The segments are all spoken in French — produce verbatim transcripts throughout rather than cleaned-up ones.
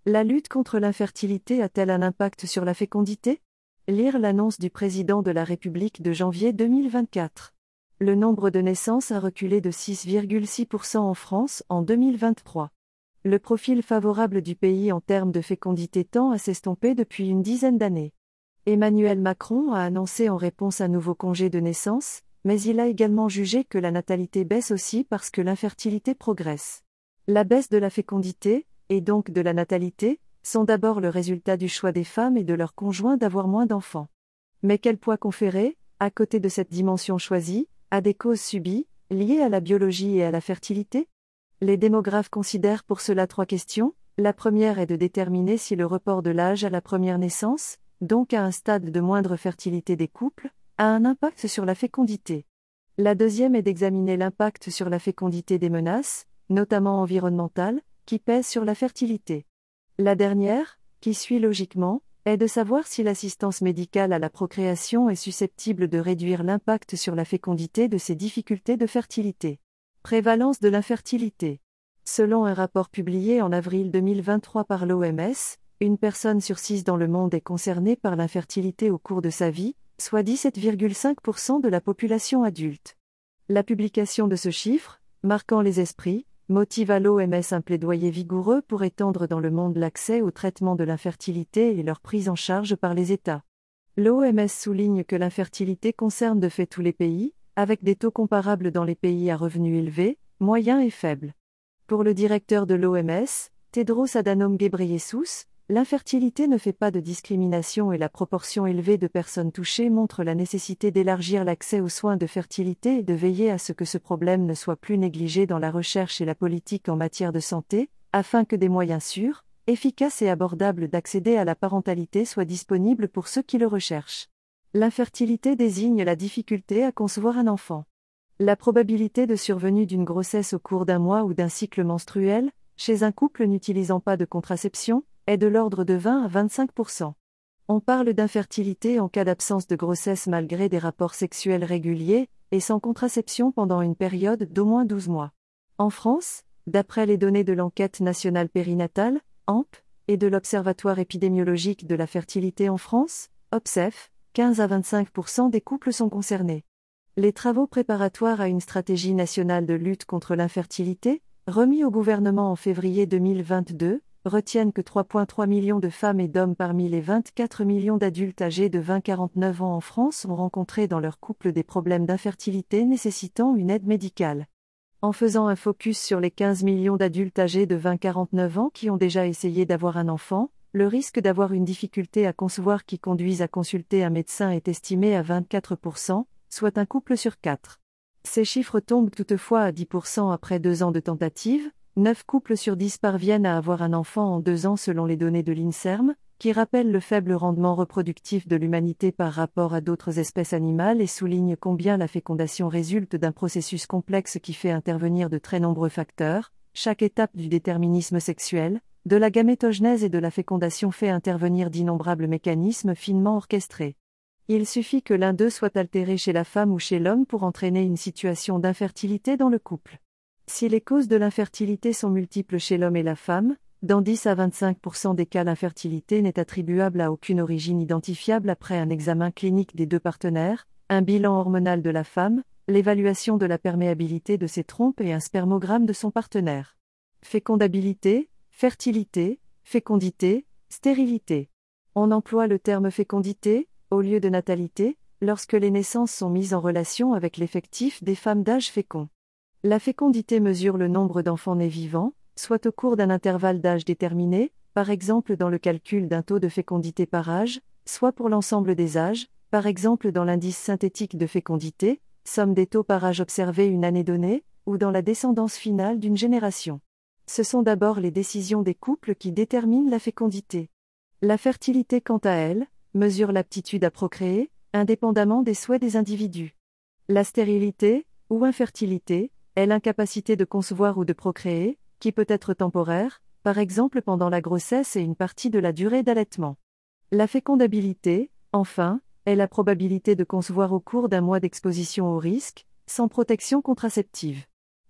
La lutte contre l'infertilité a-t-elle un impact sur la fécondité? Lire l'annonce du président de la République de janvier deux mille vingt-quatre. Le nombre de naissances a reculé de six virgule six pour cent en France en deux mille vingt-trois. Le profil favorable du pays en termes de fécondité tend à s'estomper depuis une dizaine d'années. Emmanuel Macron a annoncé en réponse un nouveau congé de naissance, mais il a également jugé que la natalité baisse aussi parce que l'infertilité progresse. La baisse de la fécondité, et donc de la natalité, sont d'abord le résultat du choix des femmes et de leurs conjoints d'avoir moins d'enfants. Mais quel poids conférer, à côté de cette dimension choisie, à des causes subies, liées à la biologie et à la fertilité? Les démographes considèrent pour cela trois questions. La première est de déterminer si le report de l'âge à la première naissance, donc à un stade de moindre fertilité des couples, a un impact sur la fécondité. La deuxième est d'examiner l'impact sur la fécondité des menaces, notamment environnementales, qui pèsent sur la fertilité. La dernière, qui suit logiquement, est de savoir si l'assistance médicale à la procréation est susceptible de réduire l'impact sur la fécondité de ces difficultés de fertilité. Prévalence de l'infertilité. Selon un rapport publié en avril deux mille vingt-trois par l'O M S, une personne sur six dans le monde est concernée par l'infertilité au cours de sa vie, soit dix-sept virgule cinq pour cent de la population adulte. La publication de ce chiffre, marquant les esprits, motive à l'O M S un plaidoyer vigoureux pour étendre dans le monde l'accès au traitement de l'infertilité et leur prise en charge par les États. L'O M S souligne que l'infertilité concerne de fait tous les pays, avec des taux comparables dans les pays à revenus élevés, moyens et faibles. Pour le directeur de l'O M S, Tedros Adhanom Ghebreyesus, l'infertilité ne fait pas de discrimination et la proportion élevée de personnes touchées montre la nécessité d'élargir l'accès aux soins de fertilité et de veiller à ce que ce problème ne soit plus négligé dans la recherche et la politique en matière de santé, afin que des moyens sûrs, efficaces et abordables d'accéder à la parentalité soient disponibles pour ceux qui le recherchent. L'infertilité désigne la difficulté à concevoir un enfant. La probabilité de survenue d'une grossesse au cours d'un mois ou d'un cycle menstruel, chez un couple n'utilisant pas de contraception, est de l'ordre de vingt à vingt-cinq pour cent. On parle d'infertilité en cas d'absence de grossesse malgré des rapports sexuels réguliers, et sans contraception pendant une période d'au moins douze mois. En France, d'après les données de l'Enquête nationale périnatale, A M P, et de l'Observatoire épidémiologique de la fertilité en France, O B S E F, quinze à vingt-cinq pour cent des couples sont concernés. Les travaux préparatoires à une stratégie nationale de lutte contre l'infertilité, remis au gouvernement en février deux mille vingt-deux, retiennent que trois virgule trois millions de femmes et d'hommes parmi les vingt-quatre millions d'adultes âgés de vingt à quarante-neuf ans en France ont rencontré dans leur couple des problèmes d'infertilité nécessitant une aide médicale. En faisant un focus sur les quinze millions d'adultes âgés de vingt à quarante-neuf ans qui ont déjà essayé d'avoir un enfant, le risque d'avoir une difficulté à concevoir qui conduise à consulter un médecin est estimé à vingt-quatre pour cent, soit un couple sur quatre. Ces chiffres tombent toutefois à dix pour cent après deux ans de tentatives. neuf couples sur dix parviennent à avoir un enfant en deux ans selon les données de l'INSERM, qui rappellent le faible rendement reproductif de l'humanité par rapport à d'autres espèces animales et soulignent combien la fécondation résulte d'un processus complexe qui fait intervenir de très nombreux facteurs. Chaque étape du déterminisme sexuel, de la gamétogenèse et de la fécondation fait intervenir d'innombrables mécanismes finement orchestrés. Il suffit que l'un d'eux soit altéré chez la femme ou chez l'homme pour entraîner une situation d'infertilité dans le couple. Si les causes de l'infertilité sont multiples chez l'homme et la femme, dans dix à vingt-cinq pour cent des cas l'infertilité n'est attribuable à aucune origine identifiable après un examen clinique des deux partenaires, un bilan hormonal de la femme, l'évaluation de la perméabilité de ses trompes et un spermogramme de son partenaire. Fécondabilité, fertilité, fécondité, stérilité. On emploie le terme fécondité, au lieu de natalité, lorsque les naissances sont mises en relation avec l'effectif des femmes d'âge fécond. La fécondité mesure le nombre d'enfants nés vivants, soit au cours d'un intervalle d'âge déterminé, par exemple dans le calcul d'un taux de fécondité par âge, soit pour l'ensemble des âges, par exemple dans l'indice synthétique de fécondité, somme des taux par âge observés une année donnée, ou dans la descendance finale d'une génération. Ce sont d'abord les décisions des couples qui déterminent la fécondité. La fertilité, quant à elle, mesure l'aptitude à procréer, indépendamment des souhaits des individus. La stérilité, ou infertilité, est l'incapacité de concevoir ou de procréer, qui peut être temporaire, par exemple pendant la grossesse et une partie de la durée d'allaitement. La fécondabilité, enfin, est la probabilité de concevoir au cours d'un mois d'exposition au risque, sans protection contraceptive.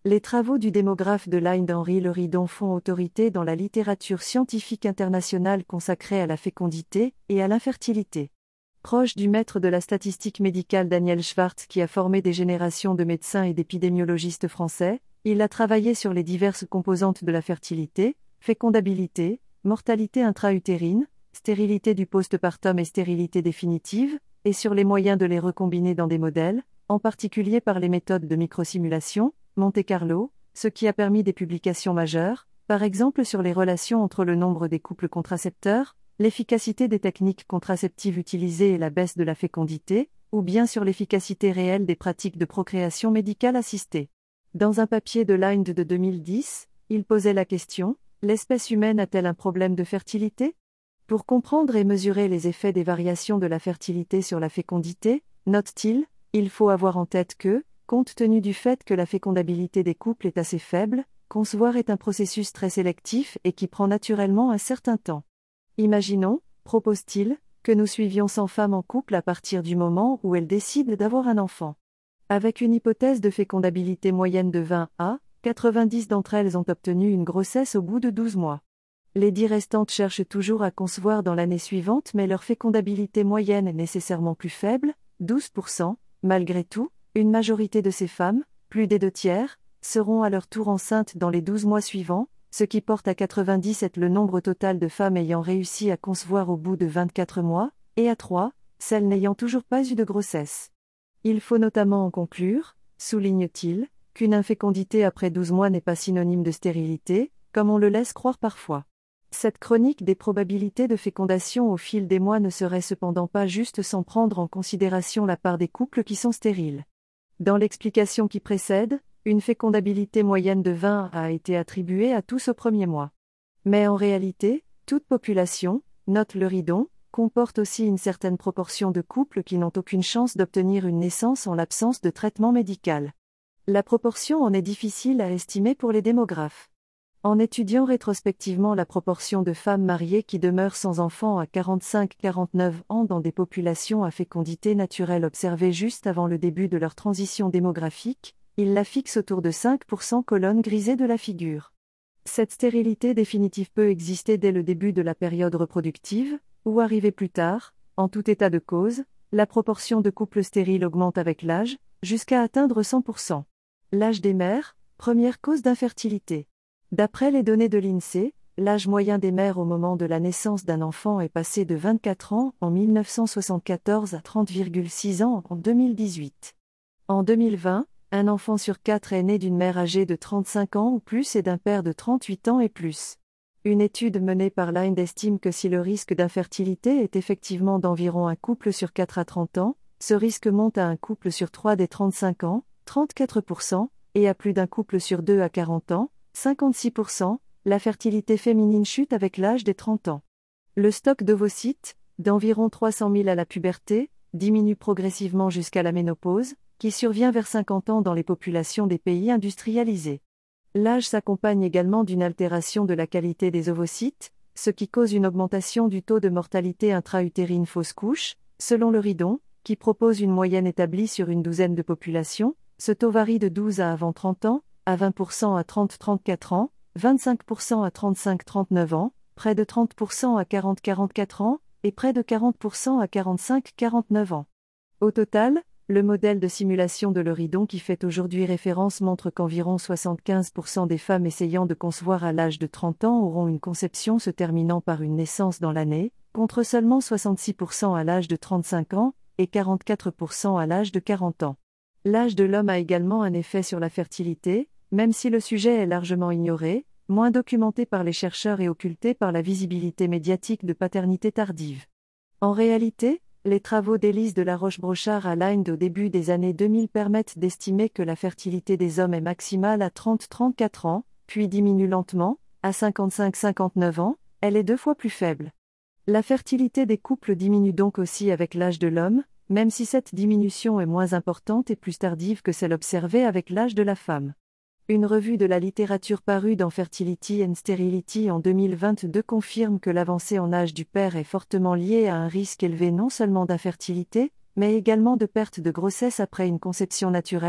Les travaux du démographe de l'Inde Henri Leridon font autorité dans la littérature scientifique internationale consacrée à la fécondité et à l'infertilité. Proche du maître de la statistique médicale Daniel Schwartz qui a formé des générations de médecins et d'épidémiologistes français, il a travaillé sur les diverses composantes de la fertilité, fécondabilité, mortalité intra-utérine, stérilité du postpartum et stérilité définitive, et sur les moyens de les recombiner dans des modèles, en particulier par les méthodes de microsimulation, Monte-Carlo, ce qui a permis des publications majeures, par exemple sur les relations entre le nombre des couples contracepteurs, l'efficacité des techniques contraceptives utilisées et la baisse de la fécondité, ou bien sur l'efficacité réelle des pratiques de procréation médicale assistée. Dans un papier de l'Inde de deux mille dix, il posait la question: l'espèce humaine a-t-elle un problème de fertilité ? Pour comprendre et mesurer les effets des variations de la fertilité sur la fécondité, note-t-il, il faut avoir en tête que, compte tenu du fait que la fécondabilité des couples est assez faible, concevoir est un processus très sélectif et qui prend naturellement un certain temps. Imaginons, propose-t-il, que nous suivions cent femmes en couple à partir du moment où elles décident d'avoir un enfant. Avec une hypothèse de fécondabilité moyenne de vingt à quatre-vingt-dix d'entre elles ont obtenu une grossesse au bout de douze mois. Les dix restantes cherchent toujours à concevoir dans l'année suivante mais leur fécondabilité moyenne est nécessairement plus faible, douze pour cent, malgré tout. Une majorité de ces femmes, plus des deux tiers, seront à leur tour enceintes dans les douze mois suivants, ce qui porte à quatre-vingt-dix-sept le nombre total de femmes ayant réussi à concevoir au bout de vingt-quatre mois, et à trois, celles n'ayant toujours pas eu de grossesse. Il faut notamment en conclure, souligne-t-il, qu'une infécondité après douze mois n'est pas synonyme de stérilité, comme on le laisse croire parfois. Cette chronique des probabilités de fécondation au fil des mois ne serait cependant pas juste sans prendre en considération la part des couples qui sont stériles. Dans l'explication qui précède, une fécondabilité moyenne de vingt a été attribuée à tous au premier mois. Mais en réalité, toute population, note Leridon, comporte aussi une certaine proportion de couples qui n'ont aucune chance d'obtenir une naissance en l'absence de traitement médical. La proportion en est difficile à estimer pour les démographes. En étudiant rétrospectivement la proportion de femmes mariées qui demeurent sans enfants à quarante-cinq à quarante-neuf ans dans des populations à fécondité naturelle observées juste avant le début de leur transition démographique, il la fixe autour de cinq pour cent colonne grisée de la figure. Cette stérilité définitive peut exister dès le début de la période reproductive, ou arriver plus tard. En tout état de cause, la proportion de couples stériles augmente avec l'âge, jusqu'à atteindre cent pour cent. L'âge des mères, première cause d'infertilité. D'après les données de l'INSEE, l'âge moyen des mères au moment de la naissance d'un enfant est passé de vingt-quatre ans en mille neuf cent soixante-quatorze à trente virgule six ans en deux mille dix-huit. En deux mille vingt, un enfant sur quatre est né d'une mère âgée de trente-cinq ans ou plus et d'un père de trente-huit ans et plus. Une étude menée par l'Inde estime que si le risque d'infertilité est effectivement d'environ un couple sur quatre à trente ans, ce risque monte à un couple sur trois dès trente-cinq ans, trente-quatre pour cent, et à plus d'un couple sur deux à quarante ans, cinquante-six pour cent, la fertilité féminine chute avec l'âge des trente ans. Le stock d'ovocytes, d'environ trois cent mille à la puberté, diminue progressivement jusqu'à la ménopause, qui survient vers cinquante ans dans les populations des pays industrialisés. L'âge s'accompagne également d'une altération de la qualité des ovocytes, ce qui cause une augmentation du taux de mortalité intra-utérine fausse couche, selon Leridon, qui propose une moyenne établie sur une douzaine de populations. Ce taux varie de douze à avant trente ans, à vingt pour cent à trente à trente-quatre ans, vingt-cinq pour cent à trente-cinq à trente-neuf ans, près de trente pour cent à quarante à quarante-quatre ans, et près de quarante pour cent à quarante-cinq à quarante-neuf ans. Au total, le modèle de simulation de Leridon qui fait aujourd'hui référence montre qu'environ soixante-quinze pour cent des femmes essayant de concevoir à l'âge de trente ans auront une conception se terminant par une naissance dans l'année, contre seulement soixante-six pour cent à l'âge de trente-cinq ans, et quarante-quatre pour cent à l'âge de quarante ans. L'âge de l'homme a également un effet sur la fertilité, même si le sujet est largement ignoré, moins documenté par les chercheurs et occulté par la visibilité médiatique de paternité tardive. En réalité, les travaux d'Élise de la Roche-Brochard à l'Inde au début des années deux mille permettent d'estimer que la fertilité des hommes est maximale à trente à trente-quatre ans, puis diminue lentement, à cinquante-cinq à cinquante-neuf ans, elle est deux fois plus faible. La fertilité des couples diminue donc aussi avec l'âge de l'homme, même si cette diminution est moins importante et plus tardive que celle observée avec l'âge de la femme. Une revue de la littérature parue dans Fertility and Sterility en deux mille vingt-deux confirme que l'avancée en âge du père est fortement liée à un risque élevé non seulement d'infertilité, mais également de perte de grossesse après une conception naturelle,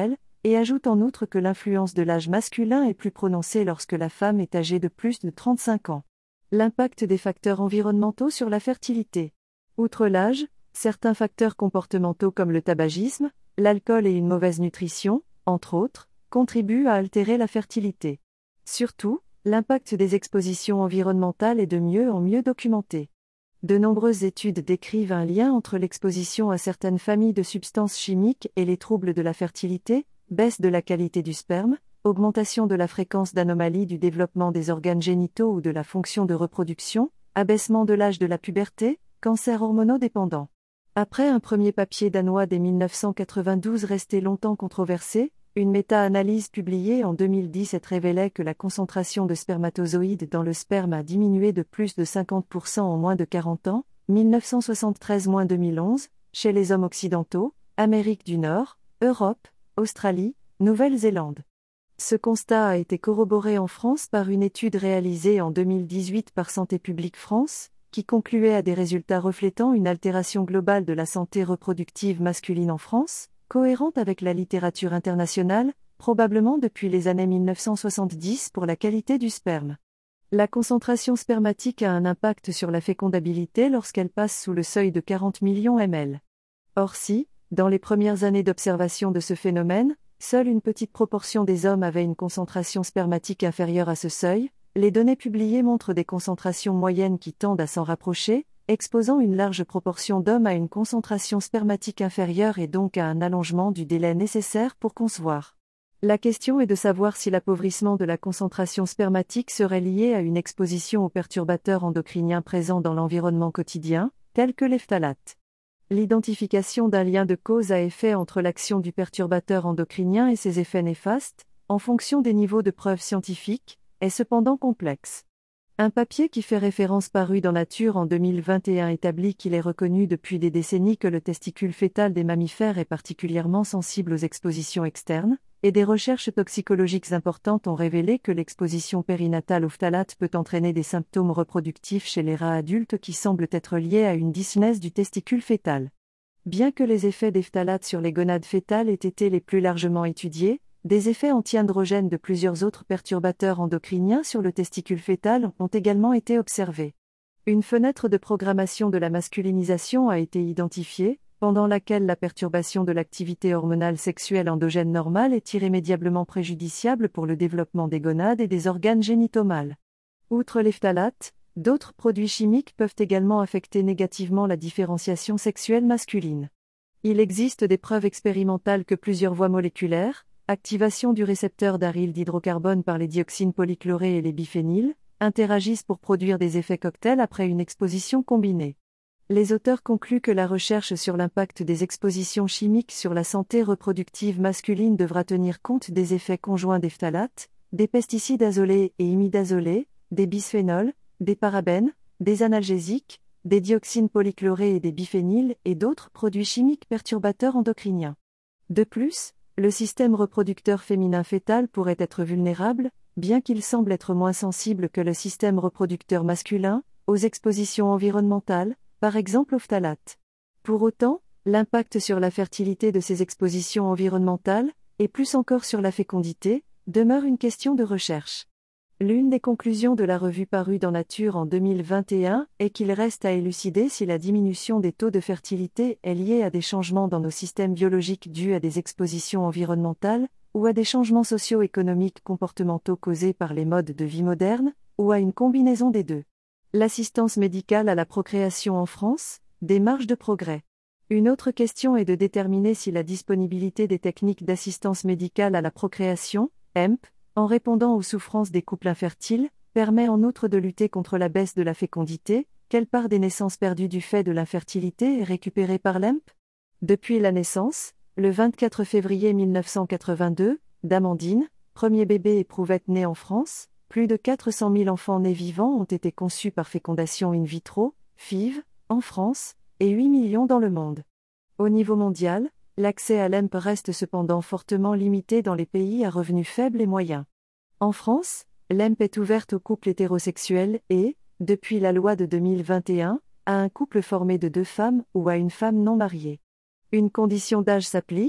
et ajoute en outre que l'influence de l'âge masculin est plus prononcée lorsque la femme est âgée de plus de trente-cinq ans. L'impact des facteurs environnementaux sur la fertilité. Outre l'âge, certains facteurs comportementaux comme le tabagisme, l'alcool et une mauvaise nutrition, entre autres, contribuent à altérer la fertilité. Surtout, l'impact des expositions environnementales est de mieux en mieux documenté. De nombreuses études décrivent un lien entre l'exposition à certaines familles de substances chimiques et les troubles de la fertilité, baisse de la qualité du sperme, augmentation de la fréquence d'anomalies du développement des organes génitaux ou de la fonction de reproduction, abaissement de l'âge de la puberté, cancer hormonodépendant. Après un premier papier danois dès mille neuf cent quatre-vingt-douze resté longtemps controversé, une méta-analyse publiée en deux mille dix-sept révélait que la concentration de spermatozoïdes dans le sperme a diminué de plus de cinquante pour cent en moins de quarante ans, mille neuf cent soixante-treize à deux mille onze, chez les hommes occidentaux, Amérique du Nord, Europe, Australie, Nouvelle-Zélande. Ce constat a été corroboré en France par une étude réalisée en deux mille dix-huit par Santé publique France, qui concluait à des résultats reflétant une altération globale de la santé reproductive masculine en France, cohérente avec la littérature internationale, probablement depuis les années mille neuf cent soixante-dix pour la qualité du sperme. La concentration spermatique a un impact sur la fécondabilité lorsqu'elle passe sous le seuil de quarante millions millilitres. Or si, dans les premières années d'observation de ce phénomène, seule une petite proportion des hommes avait une concentration spermatique inférieure à ce seuil, les données publiées montrent des concentrations moyennes qui tendent à s'en rapprocher, exposant une large proportion d'hommes à une concentration spermatique inférieure et donc à un allongement du délai nécessaire pour concevoir. La question est de savoir si l'appauvrissement de la concentration spermatique serait lié à une exposition aux perturbateurs endocriniens présents dans l'environnement quotidien, tels que les phtalates. L'identification d'un lien de cause à effet entre l'action du perturbateur endocrinien et ses effets néfastes, en fonction des niveaux de preuves scientifiques, est cependant complexe. Un papier qui fait référence paru dans Nature en deux mille vingt et un établit qu'il est reconnu depuis des décennies que le testicule fœtal des mammifères est particulièrement sensible aux expositions externes, et des recherches toxicologiques importantes ont révélé que l'exposition périnatale aux phtalates peut entraîner des symptômes reproductifs chez les rats adultes qui semblent être liés à une dysgenèse du testicule fœtal. Bien que les effets des phtalates sur les gonades fœtales aient été les plus largement étudiés, des effets anti-androgènes de plusieurs autres perturbateurs endocriniens sur le testicule fœtal ont également été observés. Une fenêtre de programmation de la masculinisation a été identifiée, pendant laquelle la perturbation de l'activité hormonale sexuelle endogène normale est irrémédiablement préjudiciable pour le développement des gonades et des organes génitaux mâles. Outre les phtalates, d'autres produits chimiques peuvent également affecter négativement la différenciation sexuelle masculine. Il existe des preuves expérimentales que plusieurs voies moléculaires, activation du récepteur d'aryl d'hydrocarbone par les dioxines polychlorées et les biphényles, interagissent pour produire des effets cocktails après une exposition combinée. Les auteurs concluent que la recherche sur l'impact des expositions chimiques sur la santé reproductive masculine devra tenir compte des effets conjoints des phtalates, des pesticides azolés et imidazolés, des bisphénols, des parabènes, des analgésiques, des dioxines polychlorées et des biphényles et d'autres produits chimiques perturbateurs endocriniens. De plus, le système reproducteur féminin fœtal pourrait être vulnérable, bien qu'il semble être moins sensible que le système reproducteur masculin, aux expositions environnementales, par exemple aux phtalates. Pour autant, l'impact sur la fertilité de ces expositions environnementales, et plus encore sur la fécondité, demeure une question de recherche. L'une des conclusions de la revue parue dans Nature en deux mille vingt et un est qu'il reste à élucider si la diminution des taux de fertilité est liée à des changements dans nos systèmes biologiques dus à des expositions environnementales, ou à des changements socio-économiques comportementaux causés par les modes de vie modernes, ou à une combinaison des deux. L'assistance médicale à la procréation en France, des marges de progrès. Une autre question est de déterminer si la disponibilité des techniques d'assistance médicale à la procréation, E M P, en répondant aux souffrances des couples infertiles, permet en outre de lutter contre la baisse de la fécondité, quelle part des naissances perdues du fait de l'infertilité est récupérée par l'E M P ? Depuis la naissance, le vingt-quatre février mille neuf cent quatre-vingt-deux, d'Amandine, premier bébé éprouvette né en France, plus de quatre cent mille enfants nés vivants ont été conçus par fécondation in vitro, F I V, en France, et huit millions dans le monde. Au niveau mondial, l'accès à l'E M P reste cependant fortement limité dans les pays à revenus faibles et moyens. En France, l'E M P est ouverte aux couples hétérosexuels et, depuis la loi de deux mille vingt et un, à un couple formé de deux femmes ou à une femme non mariée. Une condition d'âge s'applique,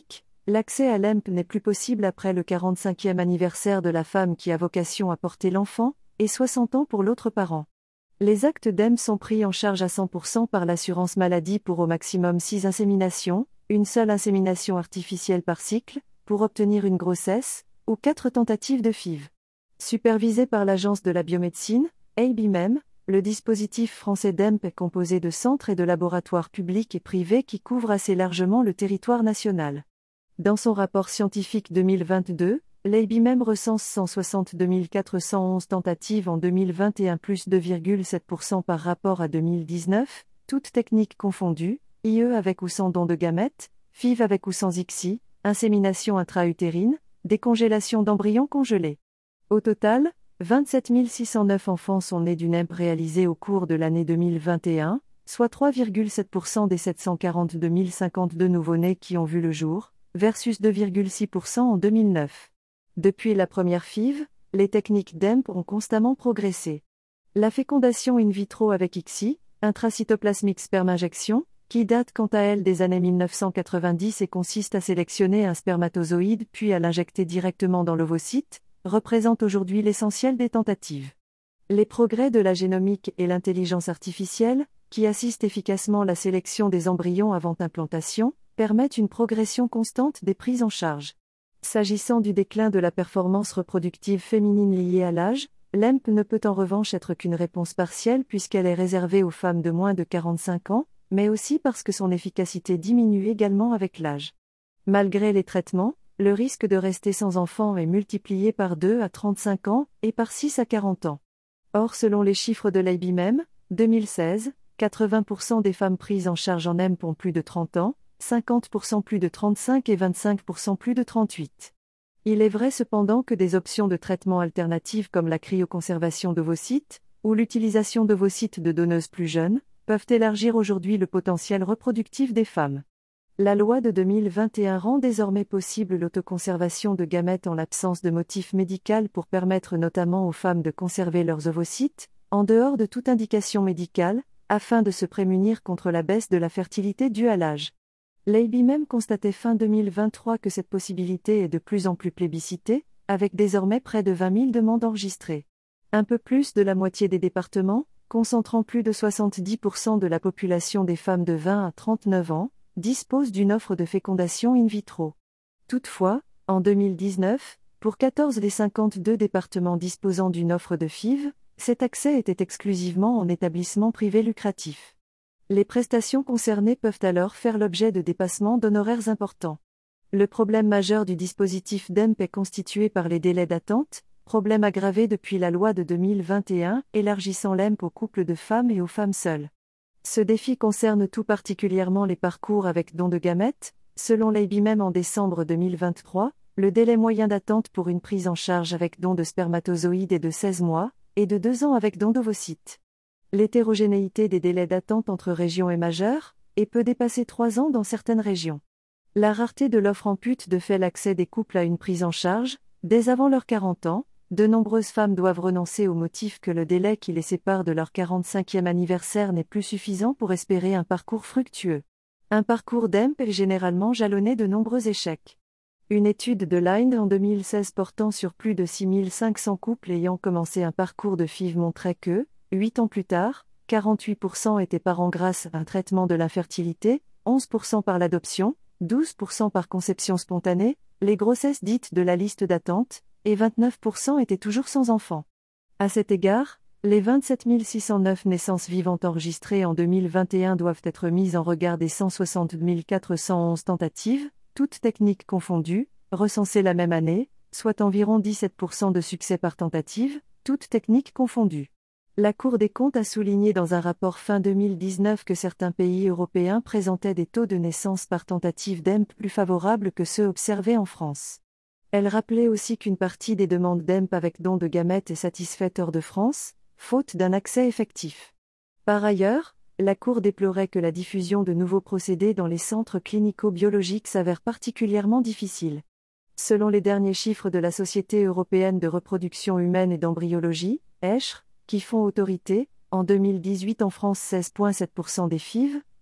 L'accès à l'E M P n'est plus possible après le quarante-cinquième anniversaire de la femme qui a vocation à porter l'enfant, et soixante ans pour l'autre parent. Les actes d'E M P sont pris en charge à cent pour cent par l'assurance maladie pour au maximum six inséminations, une seule insémination artificielle par cycle, pour obtenir une grossesse, ou quatre tentatives de F I V. Supervisé par l'Agence de la biomédecine, A B M E M, le dispositif français d'E M P est composé de centres et de laboratoires publics et privés qui couvrent assez largement le territoire national. Dans son rapport scientifique deux mille vingt-deux, l'A B M E M recense cent soixante-deux mille quatre cent onze tentatives en deux mille vingt et un plus deux virgule sept pour cent par rapport à deux mille dix-neuf, toutes techniques confondues, I E avec ou sans don de gamètes, F I V avec ou sans I C S I, insémination intra-utérine, décongélation d'embryons congelés. Au total, vingt-sept mille six cent neuf enfants sont nés d'une E M P réalisée au cours de l'année deux mille vingt et un, soit trois virgule sept pour cent des sept cent quarante-deux mille cinquante-deux nouveau-nés qui ont vu le jour, versus deux virgule six pour cent en deux mille neuf. Depuis la première F I V, les techniques d'E M P ont constamment progressé. La fécondation in vitro avec I C S I, intracytoplasmique sperme-injection, qui date quant à elle des années mille neuf cent quatre-vingt-dix et consiste à sélectionner un spermatozoïde puis à l'injecter directement dans l'ovocyte, représente aujourd'hui l'essentiel des tentatives. Les progrès de la génomique et l'intelligence artificielle, qui assistent efficacement la sélection des embryons avant implantation, permettent une progression constante des prises en charge. S'agissant du déclin de la performance reproductive féminine liée à l'âge, l'E M P ne peut en revanche être qu'une réponse partielle puisqu'elle est réservée aux femmes de moins de quarante-cinq ans, mais aussi parce que son efficacité diminue également avec l'âge. Malgré les traitements, le risque de rester sans enfant est multiplié par deux à trente-cinq ans et par six à quarante ans. Or selon les chiffres de l'A B M E M, deux mille seize, quatre-vingts pour cent des femmes prises en charge en E M P ont plus de trente ans, cinquante pour cent plus de trente-cinq et vingt-cinq pour cent plus de trente-huit. Il est vrai cependant que des options de traitement alternatives comme la cryoconservation d'ovocytes, ou l'utilisation d'ovocytes de donneuses plus jeunes, peuvent élargir aujourd'hui le potentiel reproductif des femmes. La loi de deux mille vingt et un rend désormais possible l'autoconservation de gamètes en l'absence de motif médical pour permettre notamment aux femmes de conserver leurs ovocytes, en dehors de toute indication médicale, afin de se prémunir contre la baisse de la fertilité due à l'âge. L'A B M E M constatait fin deux mille vingt-trois que cette possibilité est de plus en plus plébiscitée, avec désormais près de vingt mille demandes enregistrées. Un peu plus de la moitié des départements, concentrant plus de soixante-dix pour cent de la population des femmes de vingt à trente-neuf ans, disposent d'une offre de fécondation in vitro. Toutefois, en deux mille dix-neuf, pour quatorze des cinquante-deux départements disposant d'une offre de F I V, cet accès était exclusivement en établissement privé lucratif. Les prestations concernées peuvent alors faire l'objet de dépassements d'honoraires importants. Le problème majeur du dispositif d'E M P est constitué par les délais d'attente, problème aggravé depuis la loi de deux mille vingt et un, élargissant l'E M P aux couples de femmes et aux femmes seules. Ce défi concerne tout particulièrement les parcours avec don de gamètes. Selon l'A B M E M en décembre deux mille vingt-trois, le délai moyen d'attente pour une prise en charge avec don de spermatozoïdes est de seize mois, et de deux ans avec don d'ovocytes. L'hétérogénéité des délais d'attente entre régions est majeure, et peut dépasser trois ans dans certaines régions. La rareté de l'offre ampute de fait l'accès des couples à une prise en charge. Dès avant leurs quarante ans, de nombreuses femmes doivent renoncer au motif que le délai qui les sépare de leur quarante-cinquième anniversaire n'est plus suffisant pour espérer un parcours fructueux. Un parcours d'E M P est généralement jalonné de nombreux échecs. Une étude de l'I N D en deux mille seize portant sur plus de six mille cinq cents couples ayant commencé un parcours de F I V montrait que, huit ans plus tard, quarante-huit pour cent étaient parents grâce à un traitement de l'infertilité, onze pour cent par l'adoption, douze pour cent par conception spontanée, les grossesses dites de la liste d'attente, et vingt-neuf pour cent étaient toujours sans enfant. À cet égard, les vingt-sept mille six cent neuf naissances vivantes enregistrées en deux mille vingt et un doivent être mises en regard des cent soixante mille quatre cent onze tentatives, toutes techniques confondues, recensées la même année, soit environ dix-sept pour cent de succès par tentative, toutes techniques confondues. La Cour des comptes a souligné dans un rapport fin deux mille dix-neuf que certains pays européens présentaient des taux de naissance par tentative d'E M P plus favorables que ceux observés en France. Elle rappelait aussi qu'une partie des demandes d'E M P avec don de gamètes est satisfaite hors de France, faute d'un accès effectif. Par ailleurs, la Cour déplorait que la diffusion de nouveaux procédés dans les centres clinico-biologiques s'avère particulièrement difficile. Selon les derniers chiffres de la Société européenne de reproduction humaine et d'embryologie, E S H R, qui font autorité, en deux mille dix-huit en France seize virgule sept pour cent des F I V,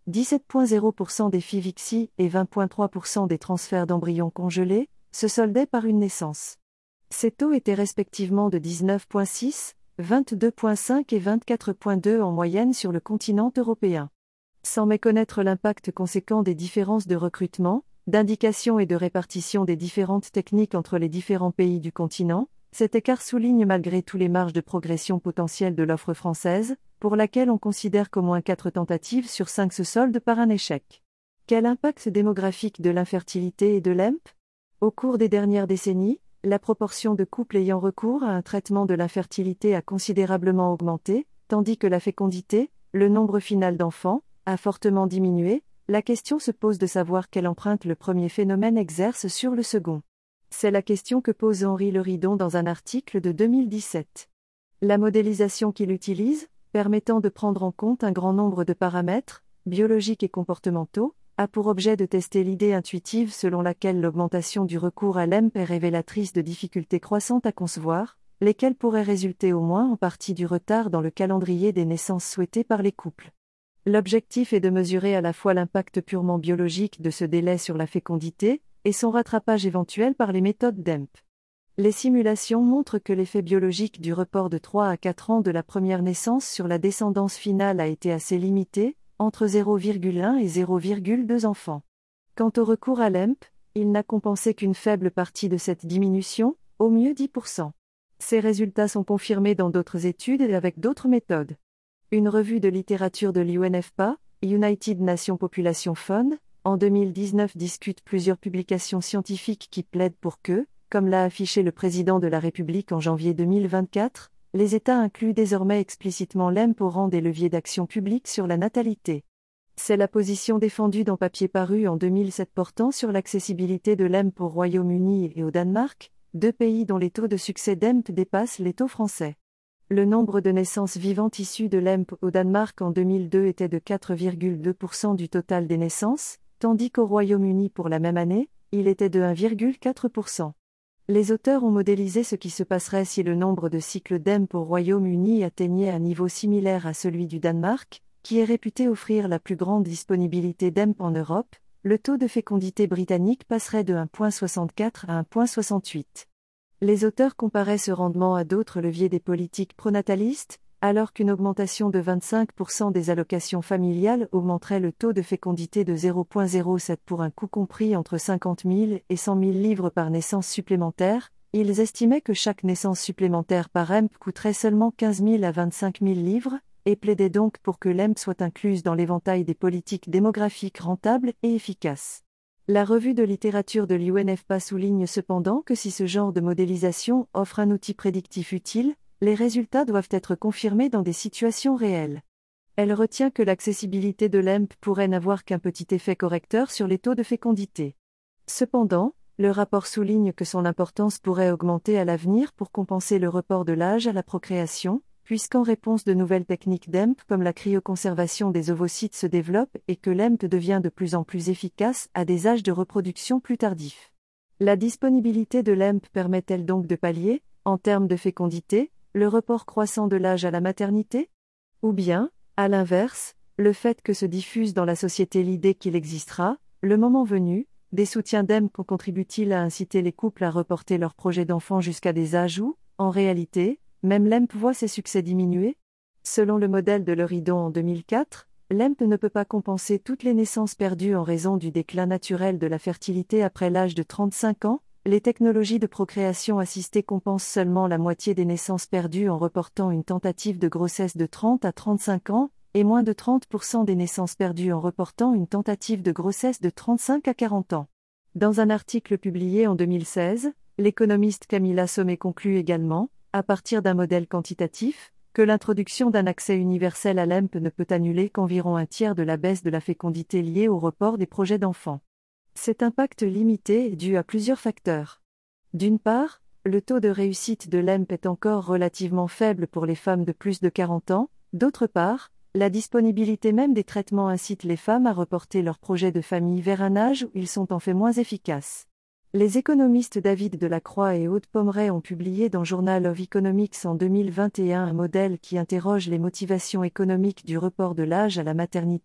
dix-sept virgule zéro pour cent des F I V I C I et vingt virgule trois pour cent des transferts d'embryons congelés, se soldaient par une naissance. Ces taux étaient respectivement de dix-neuf virgule six, vingt-deux virgule cinq et vingt-quatre virgule deux en moyenne sur le continent européen. Sans méconnaître l'impact conséquent des différences de recrutement, d'indication et de répartition des différentes techniques entre les différents pays du continent, cet écart souligne malgré tout les marges de progression potentielles de l'offre française, pour laquelle on considère qu'au moins quatre tentatives sur cinq se soldent par un échec. Quel impact démographique de l'infertilité et de l'E M P ? Au cours des dernières décennies, la proportion de couples ayant recours à un traitement de l'infertilité a considérablement augmenté, tandis que la fécondité, le nombre final d'enfants, a fortement diminué. La question se pose de savoir quelle empreinte le premier phénomène exerce sur le second. C'est la question que pose Henri Leridon dans un article de deux mille dix-sept. La modélisation qu'il utilise, permettant de prendre en compte un grand nombre de paramètres, biologiques et comportementaux, a pour objet de tester l'idée intuitive selon laquelle l'augmentation du recours à l'E M P est révélatrice de difficultés croissantes à concevoir, lesquelles pourraient résulter au moins en partie du retard dans le calendrier des naissances souhaitées par les couples. L'objectif est de mesurer à la fois l'impact purement biologique de ce délai sur la fécondité, et son rattrapage éventuel par les méthodes d'E M P. Les simulations montrent que l'effet biologique du report de trois à quatre ans de la première naissance sur la descendance finale a été assez limité, entre zéro virgule un et zéro virgule deux enfants. Quant au recours à l'E M P, il n'a compensé qu'une faible partie de cette diminution, au mieux dix pour cent. Ces résultats sont confirmés dans d'autres études et avec d'autres méthodes. Une revue de littérature de l'U N F P A, United Nations Population Fund, en deux mille dix-neuf discute plusieurs publications scientifiques qui plaident pour que, comme l'a affiché le président de la République en janvier deux mille vingt-quatre, les États incluent désormais explicitement l'E M P au rang des leviers d'action publique sur la natalité. C'est la position défendue dans papier paru en deux mille sept portant sur l'accessibilité de l'E M P au Royaume-Uni et au Danemark, deux pays dont les taux de succès d'E M P dépassent les taux français. Le nombre de naissances vivantes issues de l'E M P au Danemark en deux mille deux était de quatre virgule deux pour cent du total des naissances, tandis qu'au Royaume-Uni pour la même année, il était de un virgule quatre pour cent. Les auteurs ont modélisé ce qui se passerait si le nombre de cycles d'E M P au Royaume-Uni atteignait un niveau similaire à celui du Danemark, qui est réputé offrir la plus grande disponibilité d'E M P en Europe. Le taux de fécondité britannique passerait de un virgule soixante-quatre à un virgule soixante-huit. Les auteurs comparaient ce rendement à d'autres leviers des politiques pronatalistes, alors qu'une augmentation de vingt-cinq pour cent des allocations familiales augmenterait le taux de fécondité de zéro virgule zéro sept pour un coût compris entre cinquante mille et cent mille livres par naissance supplémentaire. Ils estimaient que chaque naissance supplémentaire par E M P coûterait seulement quinze mille à vingt-cinq mille livres, et plaidaient donc pour que l'E M P soit incluse dans l'éventail des politiques démographiques rentables et efficaces. La revue de littérature de l'U N F P A souligne cependant que si ce genre de modélisation offre un outil prédictif utile, les résultats doivent être confirmés dans des situations réelles. Elle retient que l'accessibilité de l'E M P pourrait n'avoir qu'un petit effet correcteur sur les taux de fécondité. Cependant, le rapport souligne que son importance pourrait augmenter à l'avenir pour compenser le report de l'âge à la procréation, puisqu'en réponse de nouvelles techniques d'E M P comme la cryoconservation des ovocytes se développent et que l'E M P devient de plus en plus efficace à des âges de reproduction plus tardifs. La disponibilité de l'E M P permet-elle donc de pallier, en termes de fécondité, le report croissant de l'âge à la maternité ? Ou bien, à l'inverse, le fait que se diffuse dans la société l'idée qu'il existera, le moment venu, des soutiens d'E M P contribuent-ils à inciter les couples à reporter leur projet d'enfant jusqu'à des âges où, en réalité, même l'E M P voit ses succès diminuer ? Selon le modèle de Leridon en deux mille quatre, l'E M P ne peut pas compenser toutes les naissances perdues en raison du déclin naturel de la fertilité après l'âge de trente-cinq ans. Les technologies de procréation assistée compensent seulement la moitié des naissances perdues en reportant une tentative de grossesse de trente à trente-cinq ans, et moins de trente pour cent des naissances perdues en reportant une tentative de grossesse de trente-cinq à quarante ans. Dans un article publié en deux mille seize, l'économiste Camilla Sommet conclut également, à partir d'un modèle quantitatif, que l'introduction d'un accès universel à l'E M P ne peut annuler qu'environ un tiers de la baisse de la fécondité liée au report des projets d'enfants. Cet impact limité est dû à plusieurs facteurs. D'une part, le taux de réussite de l'E M P est encore relativement faible pour les femmes de plus de quarante ans. D'autre part, la disponibilité même des traitements incite les femmes à reporter leurs projets de famille vers un âge où ils sont en fait moins efficaces. Les économistes David Delacroix et Aude Pomeray ont publié dans Journal of Economics en deux mille vingt et un un modèle qui interroge les motivations économiques du report de l'âge à la maternité,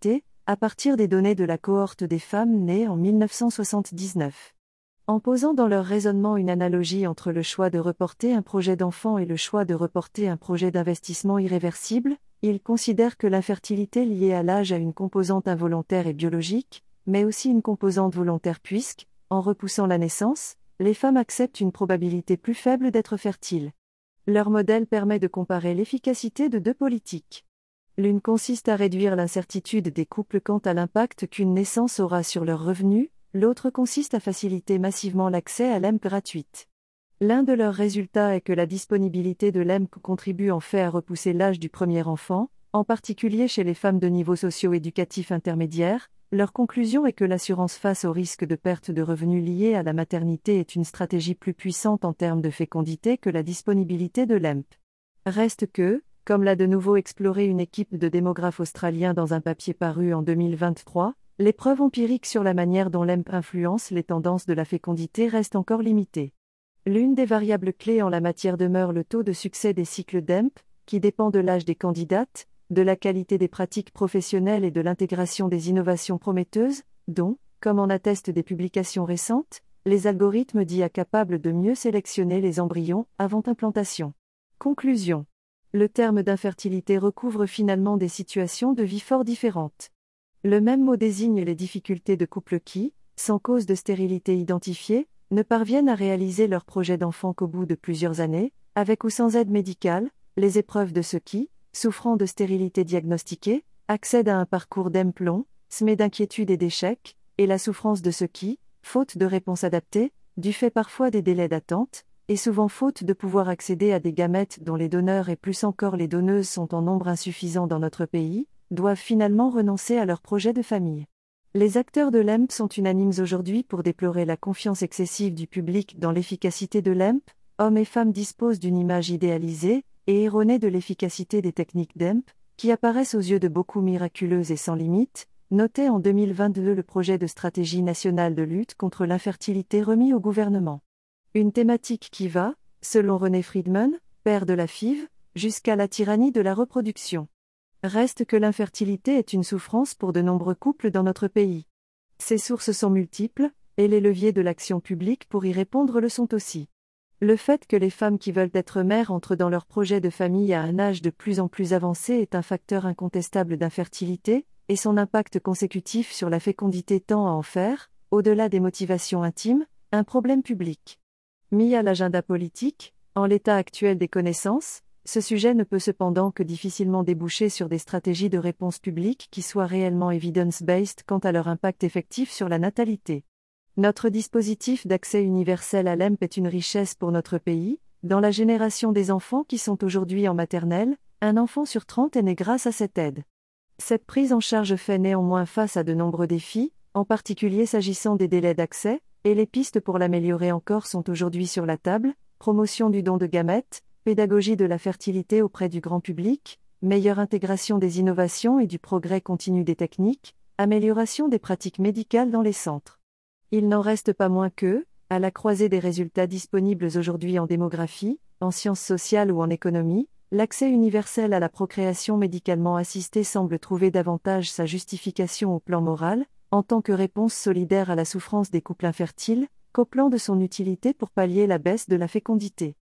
à partir des données de la cohorte des femmes nées en mille neuf cent soixante-dix-neuf. En posant dans leur raisonnement une analogie entre le choix de reporter un projet d'enfant et le choix de reporter un projet d'investissement irréversible, ils considèrent que l'infertilité liée à l'âge a une composante involontaire et biologique, mais aussi une composante volontaire puisque, en repoussant la naissance, les femmes acceptent une probabilité plus faible d'être fertiles. Leur modèle permet de comparer l'efficacité de deux politiques. L'une consiste à réduire l'incertitude des couples quant à l'impact qu'une naissance aura sur leurs revenus, l'autre consiste à faciliter massivement l'accès à l'E M P gratuite. L'un de leurs résultats est que la disponibilité de l'E M P contribue en fait à repousser l'âge du premier enfant, en particulier chez les femmes de niveau socio-éducatif intermédiaire. Leur conclusion est que l'assurance face au risque de perte de revenus lié à la maternité est une stratégie plus puissante en termes de fécondité que la disponibilité de l'E M P. Reste que, comme l'a de nouveau exploré une équipe de démographes australiens dans un papier paru en deux mille vingt-trois, les preuves empiriques sur la manière dont l'E M P influence les tendances de la fécondité restent encore limitées. L'une des variables clés en la matière demeure le taux de succès des cycles d'E M P, qui dépend de l'âge des candidates, de la qualité des pratiques professionnelles et de l'intégration des innovations prometteuses, dont, comme en attestent des publications récentes, les algorithmes dits capables de mieux sélectionner les embryons avant implantation. Conclusion. Le terme d'infertilité recouvre finalement des situations de vie fort différentes. Le même mot désigne les difficultés de couples qui, sans cause de stérilité identifiée, ne parviennent à réaliser leur projet d'enfant qu'au bout de plusieurs années, avec ou sans aide médicale, les épreuves de ceux qui, souffrant de stérilité diagnostiquée, accèdent à un parcours d'E M P long, semé d'inquiétudes et d'échecs, et la souffrance de ceux qui, faute de réponse adaptée, du fait parfois des délais d'attente, et souvent faute de pouvoir accéder à des gamètes dont les donneurs et plus encore les donneuses sont en nombre insuffisant dans notre pays, doivent finalement renoncer à leur projet de famille. Les acteurs de l'E M P sont unanimes aujourd'hui pour déplorer la confiance excessive du public dans l'efficacité de l'E M P. Hommes et femmes disposent d'une image idéalisée et erronée de l'efficacité des techniques d'E M P, qui apparaissent aux yeux de beaucoup miraculeuses et sans limite, notait en deux mille vingt-deux le projet de stratégie nationale de lutte contre l'infertilité remis au gouvernement. Une thématique qui va, selon René Friedman, père de la F I V, jusqu'à la tyrannie de la reproduction. Reste que l'infertilité est une souffrance pour de nombreux couples dans notre pays. Ses sources sont multiples, et les leviers de l'action publique pour y répondre le sont aussi. Le fait que les femmes qui veulent être mères entrent dans leur projet de famille à un âge de plus en plus avancé est un facteur incontestable d'infertilité, et son impact consécutif sur la fécondité tend à en faire, au-delà des motivations intimes, un problème public. Mis à l'agenda politique, en l'état actuel des connaissances, ce sujet ne peut cependant que difficilement déboucher sur des stratégies de réponse publique qui soient réellement evidence-based quant à leur impact effectif sur la natalité. Notre dispositif d'accès universel à l'E M P est une richesse pour notre pays. Dans la génération des enfants qui sont aujourd'hui en maternelle, un enfant sur trente est né grâce à cette aide. Cette prise en charge fait néanmoins face à de nombreux défis, en particulier s'agissant des délais d'accès, et les pistes pour l'améliorer encore sont aujourd'hui sur la table: promotion du don de gamètes, pédagogie de la fertilité auprès du grand public, meilleure intégration des innovations et du progrès continu des techniques, amélioration des pratiques médicales dans les centres. Il n'en reste pas moins que, à la croisée des résultats disponibles aujourd'hui en démographie, en sciences sociales ou en économie, l'accès universel à la procréation médicalement assistée semble trouver davantage sa justification au plan moral, en tant que réponse solidaire à la souffrance des couples infertiles, qu'au plan de son utilité pour pallier la baisse de la fécondité.